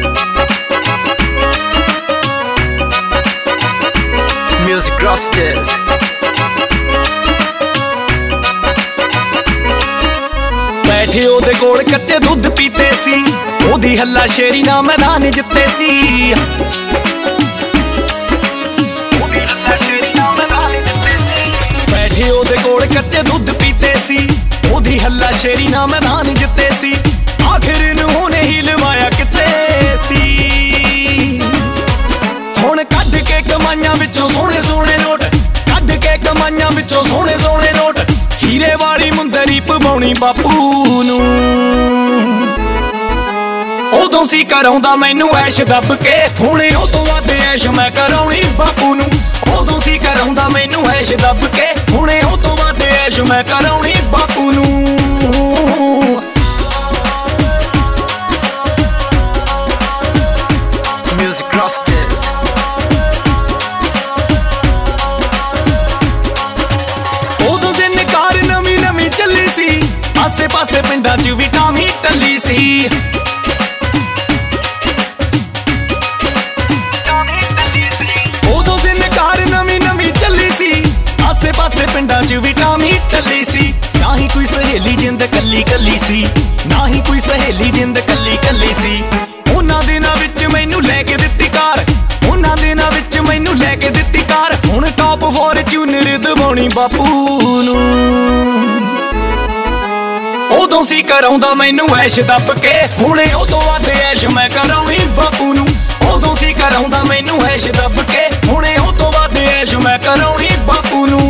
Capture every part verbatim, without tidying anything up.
Music Rosters बैठे ओदे कोल कच्चे दुध पीते सी ओदी हल्ला शेरी ना मैदान जित्ते सी बैठे ओदे कोल कच्चे दुध पीते सी ओदी हल्ला शेरी ना मैदान जित्ते सी आखिर नूं ने ही लवाया किते सी हुण कढ के कमाइयां विचों सोहणे सोहणे नोट कढ के कमाइयां विचों सोहणे सोहणे नोट हीरे वाली मुंदरी पवाउणी बापू नूं उदों सी कराउंदा मैनू ऐश दब के हुणे ओ तों वध ऐश मैं कराउणी बापू नूं उदों सी कराउंदा मैनू ऐश दब के हुणे ओ तों वध ऐश मैं कराउणी बापू नूं Music Rosters उदों दिन कार नवीं नवीं चली सी आसे पासे पिंडां च भी टामी टली सी उदों दिन कार नवीं नवीं चली सी आसे पासे पिंडां च भी टामी टली सी ना ही कोई सहेली जिंद कली कली सी ना ही कोई सहेली जिंद कली कली सी उन्हां दिनां विच मैनू लैके दित्ती कार उन्हां दिनां विच मैनू लैके दित्ती कार हुण टॉप फॉर्च्यूनर दवाउणी बापू नूं उदों सी कराउंदा मैनू ऐश दब के हुणे ओ तों वध ऐश मैं कराउणी बापू नूं उदों सी कराउंदा मैनू ऐश दब के हुणे ओ तों वध ऐश मैं कराउणी बापू नूं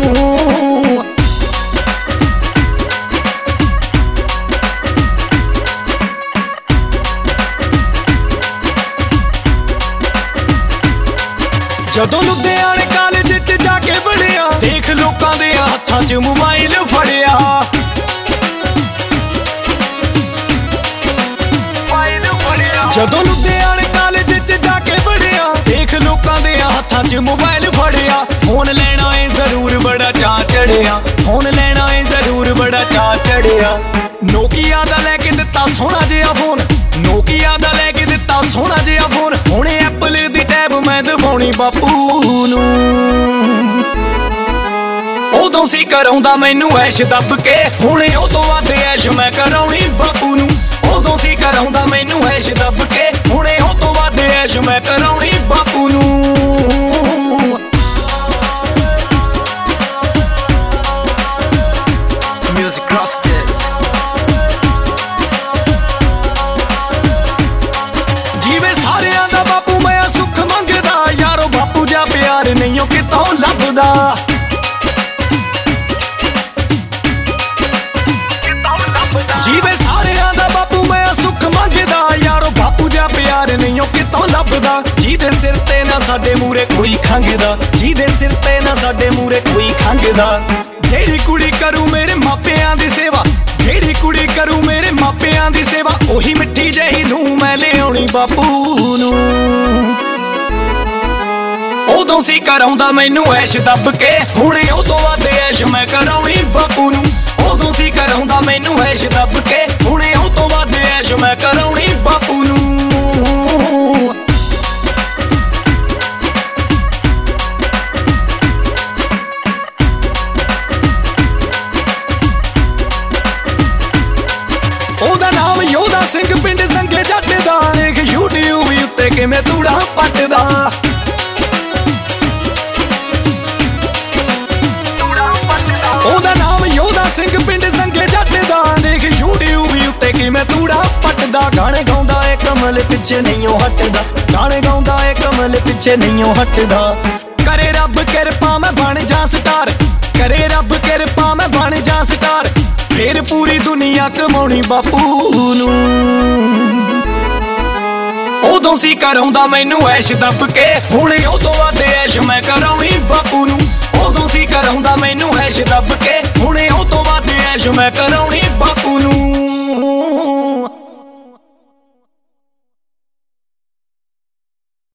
जदों लुधियाने कालेज च जाके पढ़िया देख लोकां दे हत्थां च मोबाइल फड़िया जदों लुधियाने कालेज च जाके पढ़िया देख लोकां दे हत्थां च मोबाइल फड़िया फोन लेना है जरूर बड़ा चा चढ़िया फोन लेना है जरूर बड़ा चा चढ़िया नोकिया दा लैके दित्ता सोहना जिहा फोन नोकिया दा लैके दित्ता सोहना जिहा फोन हुणे एप्पल दी टैब मैं दवाउणी बापू नूं उदों सी कराउंदा मैनू ऐश दब के हुणे ओ तों वध ऐश मैं कराउणी बापू नूं उदों सी कराउंदा मैनू ऐश दब के हुणे ओ तों वध ऐश मैं कराउणी बापू नूं Music Rosters जीवे सारियां दा बापू मैं सुख मंगदा यारो बापू जा प्यार नहीं कितों लभदा जीवे सारियां दा बापू मैं सुख मंगदा यारो बापू जा प्यार नहीं कितों लभदा जीदे सिर ते ना साडे मूरे कोई खंगदा जीदे सिर ते ना साडे मूरे कोई खंगदा जेड़ी कुड़ी करू मेरे मापियां दी सेवा जेड़ी कुड़ी करू मेरे मापियां दी सेवा ओही मिट्ठी जही नूं मैं लियाउणी बापू नूं उदों सी कराउंदा मैनू ऐश दब के हुणे ओ तों वध ऐश मैं कराउणी बापू नूं उदों सी कराउंदा मैनू ऐश दब के हुणे ओ तों वध ऐश मैं कराउणी बापू नूं ओदा नाम योधा सिंह पिंड संगे जट दा देख यूट्यूब उत्ते किवें तूड़ा पटदा ओदा नाम योधा सिंह पिंड संगे जट दा देख यूट्यूब उत्ते किवें तूड़ा पटदा गाने गाउंदा ए कमल पिछे नहीं हटदा गाने गाउंदा ए कमल पिछे नहीं हटदा करे रब किरपा मैं बन जा स्टार करे रब किरपा मैं बन जा स्टार फिर पूरी दुनिया कमाउणी बापू नूं उदों सी कराउंदा मैनू ऐश दब के हुणे ओ तों वध ऐश मैं कराउणी बापू नूं उदों सी कराउंदा मैनू ऐश दब